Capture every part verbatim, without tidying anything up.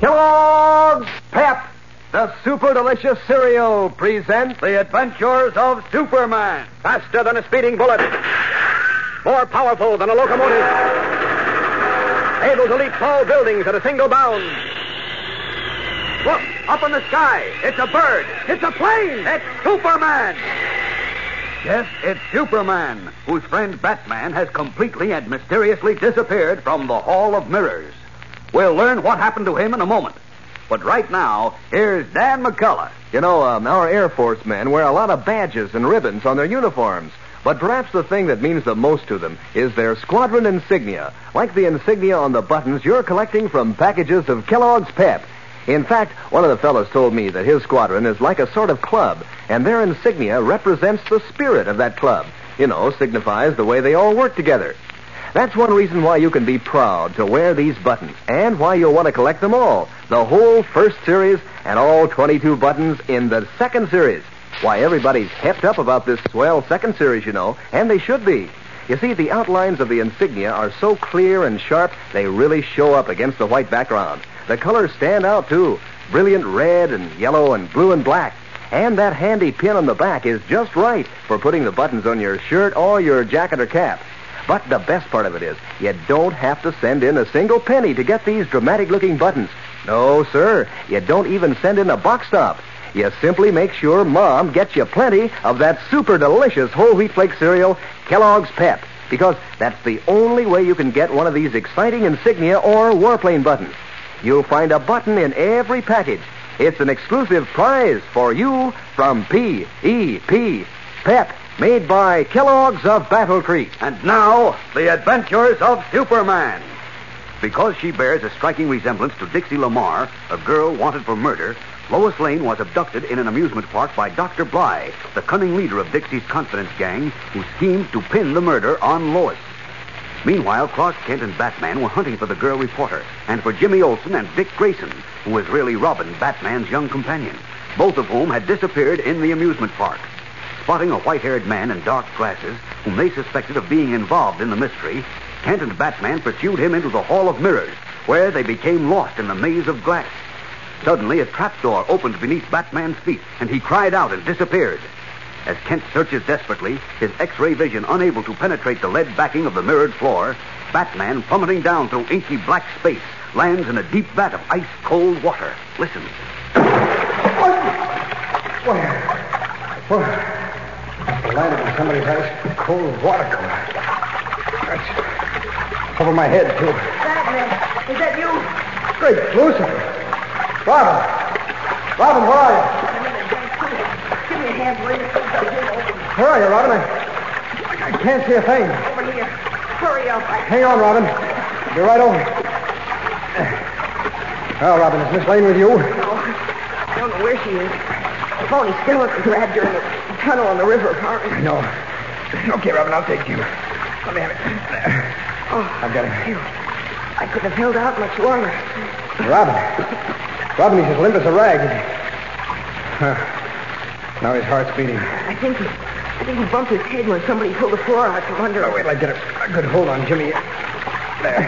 Kellogg's Pep, the super delicious cereal, presents The Adventures of Superman. Faster than a speeding bullet. More powerful than a locomotive. Able to leap tall buildings at a single bound. Look, up in the sky. It's a bird. It's a plane. It's Superman. Yes, it's Superman, whose friend Batman has completely and mysteriously disappeared from the Hall of Mirrors. We'll learn what happened to him in a moment. But right now, here's Dan McCullough. You know, um, our Air Force men wear a lot of badges and ribbons on their uniforms. But perhaps the thing that means the most to them is their squadron insignia, like the insignia on the buttons you're collecting from packages of Kellogg's Pep. In fact, one of the fellows told me that his squadron is like a sort of club, and their insignia represents the spirit of that club. You know, signifies the way they all work together. That's one reason why you can be proud to wear these buttons, and why you'll want to collect them all. The whole first series and all twenty-two buttons in the second series. Why, everybody's hepped up about this swell second series, you know, and they should be. You see, the outlines of the insignia are so clear and sharp, they really show up against the white background. The colors stand out, too. Brilliant red and yellow and blue and black. And that handy pin on the back is just right for putting the buttons on your shirt or your jacket or cap. But the best part of it is, you don't have to send in a single penny to get these dramatic-looking buttons. No, sir. You don't even send in a box stop. You simply make sure Mom gets you plenty of that super delicious whole wheat flake cereal, Kellogg's Pep, because that's the only way you can get one of these exciting insignia or warplane buttons. You'll find a button in every package. It's an exclusive prize for you from P E P, Pep, made by Kellogg's of Battle Creek. And now, The Adventures of Superman. Because she bears a striking resemblance to Dixie Lamar, a girl wanted for murder, Lois Lane was abducted in an amusement park by Doctor Bly, the cunning leader of Dixie's confidence gang, who schemed to pin the murder on Lois. Meanwhile, Clark Kent and Batman were hunting for the girl reporter, and for Jimmy Olsen and Dick Grayson, who was really Robin, Batman's young companion, both of whom had disappeared in the amusement park. Spotting a white-haired man in dark glasses, whom they suspected of being involved in the mystery, Kent and Batman pursued him into the Hall of Mirrors, where they became lost in the maze of glass. Suddenly, a trapdoor opened beneath Batman's feet, and he cried out and disappeared. As Kent searches desperately, his X-ray vision unable to penetrate the lead backing of the mirrored floor, Batman, plummeting down through inky black space, lands in a deep vat of ice-cold water. Listen. Where? Where? I landed in somebody's ice-cold water cooler. That's over my head, too. Batman, is that you? Great Lucifer. Robin! Robin, where are you? Give me a hand, will you? Where are you, Robin? I, I can't see a thing. Over here. Hurry up. I... Hang on, Robin. I'll be right over. Well, Robin, is Miss Lane with you? No. I don't know where she is. The phony skeleton grabbed her in the tunnel on the river. I know. Okay, Robin, I'll take you. Let me have it. Oh, I've got it. Phew. I couldn't have held out much longer. Robin. Robin, he's as limp as a rag. Huh. Now his heart's beating. I think he, I think he bumped his head when somebody pulled the floor out from under him. Oh, wait till I get a, a good hold on Jimmy. There.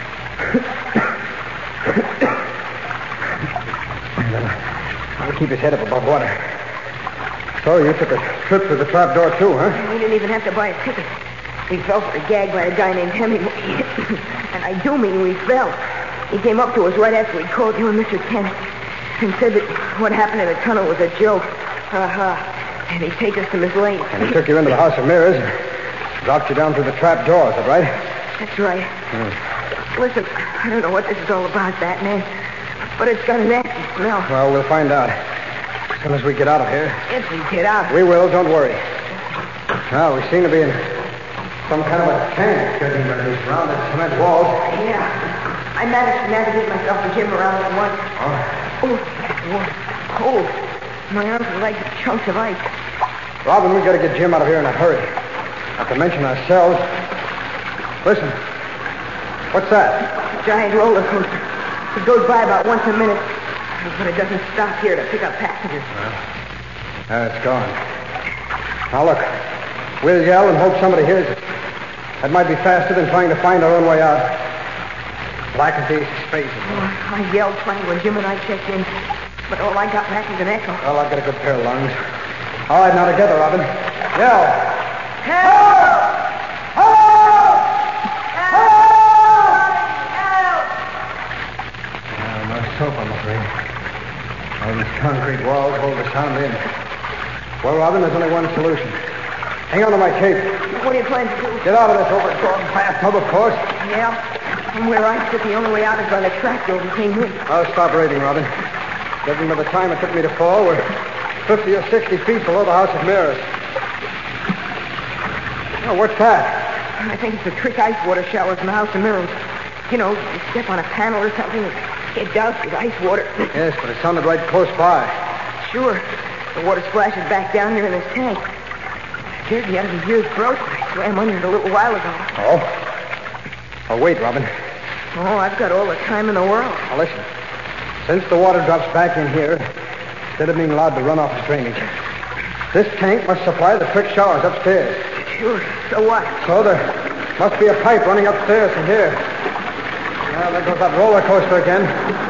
I'll keep his head up above water. So you took a trip through the trap door, too, huh? We didn't even have to buy a ticket. We fell for a gag by a guy named Hemingway. And I do mean we fell. He came up to us right after we called you and Mister Kent and said that what happened in the tunnel was a joke. Uh-huh. And he'd take us to Miss Lane. And he took you into the House of Mirrors and dropped you down through the trap door, is that right? That's right. Hmm. Listen, I don't know what this is all about, Batman, but it's got a nasty smell. Well, we'll find out. As soon as we get out of here. If we get out. We will, don't worry. Now, we seem to be in some kind of a tank judging by these rounded cement walls. Yeah. I managed to navigate myself and Jim around at once. Oh. Oh, that's warm. Cold. My arms are like chunks of ice. Robin, we've got to get Jim out of here in a hurry. Not to mention ourselves. Listen. What's that? A giant roller coaster. It goes by about once a minute, but it doesn't stop here to pick up passengers. Well, now it's gone. Now, look. We'll yell and hope somebody hears it. That might be faster than trying to find our own way out. blackened these spaces. Oh, I yelled plenty when Jim and I checked in, but all I got back was an echo. Well, I've got a good pair of lungs. All right, now together, Robin. Yell. Help! Help! Help! Uh, no soap, I'm afraid. All these concrete walls hold the sound in. Well, Robin, there's only one solution. Hang on to my cape. What are you planning to do? Get out of this overgrown bathtub, of course. Yeah. From where I sit, the only way out is by the trap door we came in. I'll stop rating, Robin. Judging by the time it took me to fall, we're fifty or sixty feet below the House of Mirrors. Oh, what's that? I think it's the trick ice water showers in the House of Mirrors. You know, you step on a panel or something and get doused with ice water. Yes, but it sounded right close by. Sure. The water splashes back down here in this tank. Scared me out of his ears broke. I swam under it a little while ago. Oh? Oh, wait, Robin. Oh, I've got all the time in the world. Now, listen. Since the water drops back in here, instead of being allowed to run off as drainage, this tank must supply the trick showers upstairs. Sure. So what? So there must be a pipe running upstairs from here. Well, there goes that roller coaster again.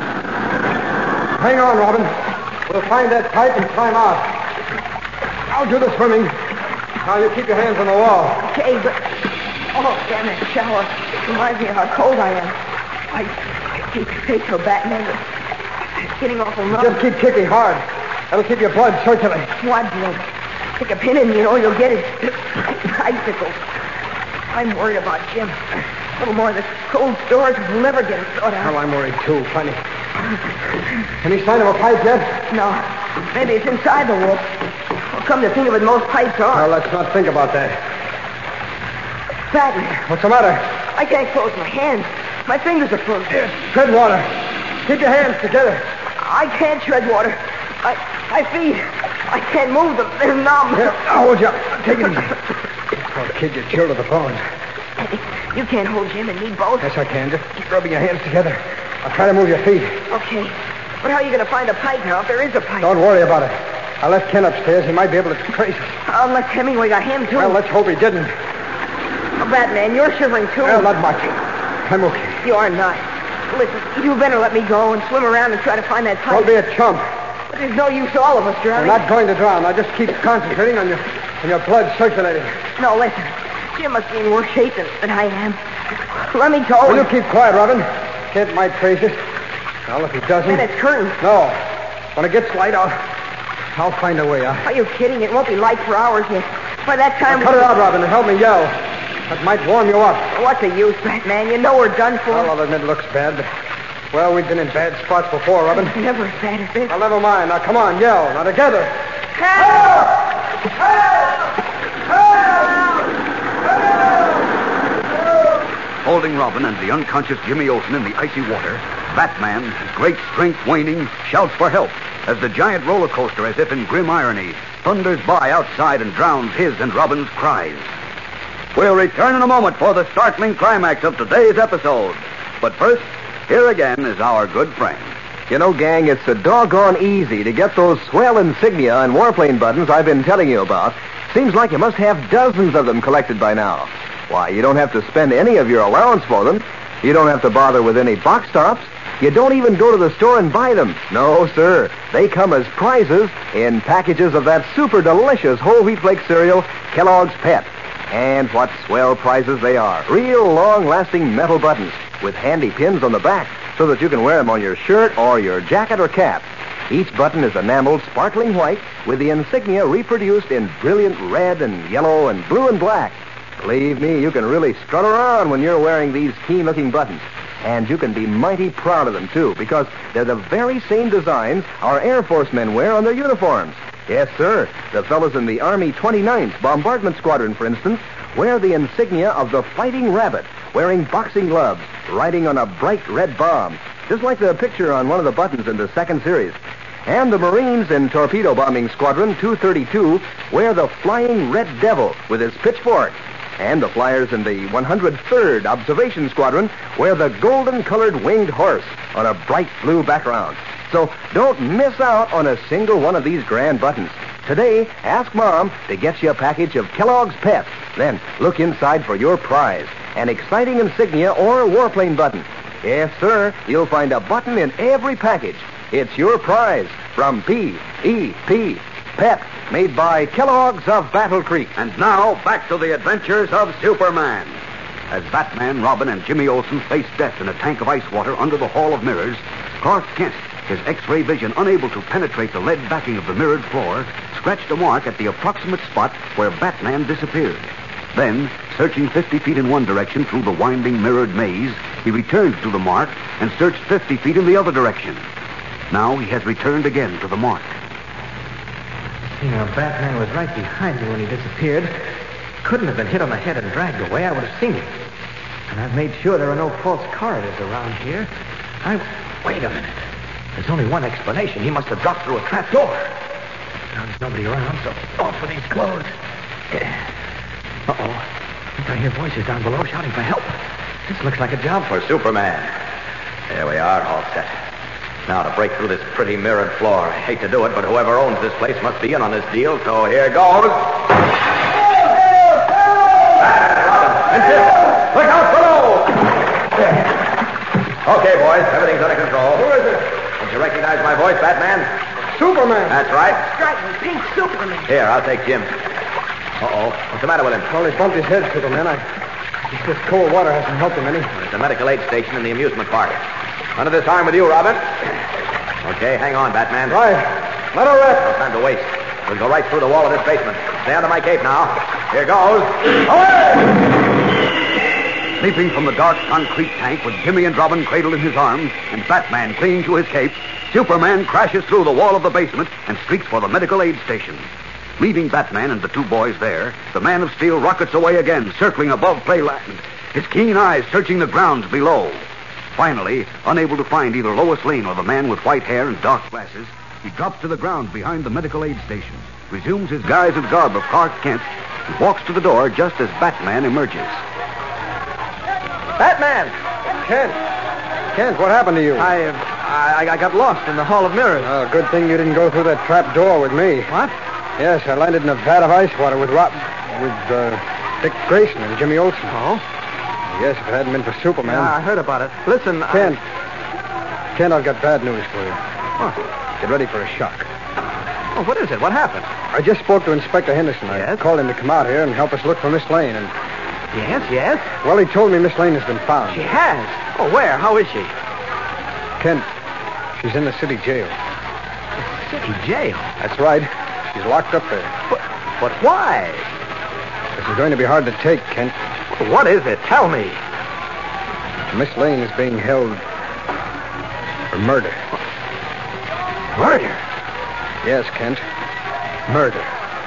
Hang on, Robin. We'll find that pipe and climb out. I'll do the swimming. Now you keep your hands on the wall. Okay, but... Oh, damn that shower. Reminds me of how cold I am. I, I hate to say so, Batman, but it's getting awful numb. Just keep kicking hard. That'll keep your blood circulating. What blood? Stick a pin in me and all you'll get is icicles. I'm worried about Jim. A little more of this cold storage will never get it sorted out. Well, I'm worried, too. Plenty. Any sign of a pipe yet? No. Maybe it's inside the wood. Well, come to think of it, most pipes are. Well, let's not think about that. Batman, What's the matter? I can't close my hands. My fingers are frozen. Yes, tread water. Keep your hands together. I can't tread water. I, my feet, I can't move them. They're numb. Here, I'll hold you up. Take it easy. Poor kid, you're chilled to the bone. You can't hold Jim and me both. Yes, I can. Just keep rubbing your hands together. I'll try to move your feet. Okay. But how are you going to find a pipe now if there is a pipe? Don't worry about it. I left Ken upstairs. He might be able to trace it. Unless Hemingway got him, too. Well, let's hope he didn't. Oh, Batman, you're shivering, too. Well, not much. I'm okay. You are not. Listen, you better let me go and swim around and try to find that pipe. Don't be a chump. But there's no use all of us We're drowning. not going to drown. Now just keep concentrating on your on your blood circulating. No, listen. Jim must be in worse shape than, than I am. Let me go. Will you keep quiet, Robin? Kent might trace it. Well, if he doesn't... And it's curtains. No. When it gets light, I'll... I'll find a way out. Are you kidding? It won't be light for hours yet. By that time... Now, cut it out, Robin, and help me yell. That might warm you up. What's the use, Batman? You know we're done for. Well, I'll admit it looks bad, but... Well, we've been in bad spots before, Robin. Never as bad as this. Now, never mind. Now, come on, yell. Now, together. Help! Help! Help! Holding Robin and the unconscious Jimmy Olsen in the icy water, Batman, his great strength waning, shouts for help as the giant roller coaster, as if in grim irony, thunders by outside and drowns his and Robin's cries. We'll return in a moment for the startling climax of today's episode. But first, here again is our good friend. You know, gang, it's a doggone easy to get those swell insignia and warplane buttons I've been telling you about. Seems like you must have dozens of them collected by now. Why, you don't have to spend any of your allowance for them. You don't have to bother with any box tops. You don't even go to the store and buy them. No, sir. They come as prizes in packages of that super delicious whole wheat flake cereal, Kellogg's Pet. And what swell prizes they are. Real long-lasting metal buttons with handy pins on the back so that you can wear them on your shirt or your jacket or cap. Each button is enameled sparkling white with the insignia reproduced in brilliant red and yellow and blue and black. Believe me, you can really strut around when you're wearing these keen-looking buttons. And you can be mighty proud of them, too, because they're the very same designs our Air Force men wear on their uniforms. Yes, sir. The fellows in the Army twenty-ninth Bombardment Squadron, for instance, wear the insignia of the Fighting Rabbit, wearing boxing gloves, riding on a bright red bomb, just like the picture on one of the buttons in the second series. And the Marines in Torpedo Bombing Squadron two thirty-two wear the Flying Red Devil with his pitchfork. And the flyers in the one hundred third Observation Squadron wear the golden-colored winged horse on a bright blue background. So don't miss out on a single one of these grand buttons. Today, ask Mom to get you a package of Kellogg's Pet. Then look inside for your prize, an exciting insignia or warplane button. Yes, sir. You'll find a button in every package. It's your prize from P E P, Pep, made by Kellogg's of Battle Creek. And now, back to the adventures of Superman. As Batman, Robin, and Jimmy Olsen face death in a tank of ice water under the Hall of Mirrors, Clark Kent, his X-ray vision unable to penetrate the lead backing of the mirrored floor, scratched a mark at the approximate spot where Batman disappeared. Then, searching fifty feet in one direction through the winding mirrored maze, he returned to the mark and searched fifty feet in the other direction. Now he has returned again to the mark. You know, Batman was right behind me when he disappeared. Couldn't have been hit on the head and dragged away. I would have seen him. And I've made sure there are no false corridors around here. I... Wait a minute. There's only one explanation. He must have dropped through a trap door. Now there's nobody around, so off with these clothes. Uh-oh. I think I hear voices down below shouting for help. This looks like a job for Superman. There we are, all set. Now to break through this pretty mirrored floor. I hate to do it, but whoever owns this place must be in on this deal, so here goes. Look out below! Okay, boys, everything's under control. Who is it? Don't you recognize my voice, Batman? Superman. That's right. Striking pink Superman. Here, I'll take Jim. Uh-oh. What's the matter with him? Well, he bumped his head, Superman. I guess this cold water hasn't helped him any. It's a medical aid station in the amusement park. Under this arm with you, Robin. Okay, hang on, Batman. Right. Let her rest. No time to waste. We'll go right through the wall of this basement. Stay under my cape now. Here goes. Away! Leaping from the dark concrete tank with Jimmy and Robin cradled in his arms and Batman clinging to his cape, Superman crashes through the wall of the basement and streaks for the medical aid station. Leaving Batman and the two boys there, the Man of Steel rockets away again, circling above Playland, his keen eyes searching the grounds below. Finally, unable to find either Lois Lane or the man with white hair and dark glasses, he drops to the ground behind the medical aid station, resumes his guise and garb of Clark Kent, and walks to the door just as Batman emerges. Batman! Kent. Kent, what happened to you? I, uh, I, I got lost in the Hall of Mirrors. Oh, good thing you didn't go through that trap door with me. What? Yes, I landed in a vat of ice water with Rob... with, uh, Dick Grayson and Jimmy Olsen. Oh? Yes, if it hadn't been for Superman. Yeah, I heard about it. Listen, Kent. I... Kent, I've got bad news for you. What? Get ready for a shock. Oh, what is it? What happened? I just spoke to Inspector Henderson. Yes? I called him to come out here and help us look for Miss Lane, and... Yes, yes? Well, he told me Miss Lane has been found. She has? Oh, where? How is she? Kent, she's in the city jail. City jail? That's right. She's locked up there. But, but why? This is going to be hard to take, Kent. What is it? Tell me. Miss Lane is being held for murder. Murder? Yes, Kent. Murder.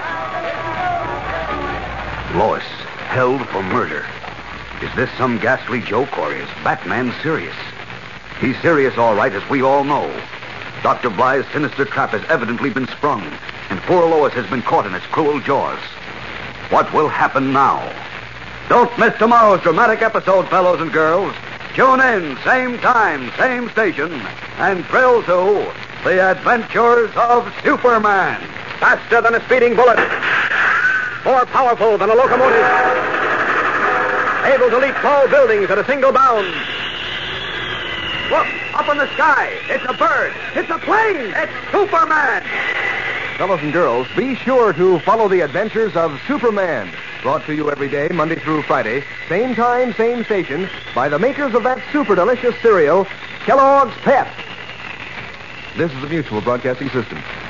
Lois, held for murder. Is this some ghastly joke, or is Batman serious? He's serious, all right, as we all know. Doctor Bly's sinister trap has evidently been sprung, and poor Lois has been caught in its cruel jaws. What will happen now? Don't miss tomorrow's dramatic episode, fellows and girls. Tune in, same time, same station, and thrill to The Adventures of Superman. Faster than a speeding bullet. More powerful than a locomotive. Able to leap tall buildings at a single bound. Look, up in the sky. It's a bird. It's a plane. It's Superman. Fellows and girls, be sure to follow the adventures of Superman. Brought to you every day, Monday through Friday, same time, same station, by the makers of that super delicious cereal, Kellogg's Pep. This is the Mutual Broadcasting System.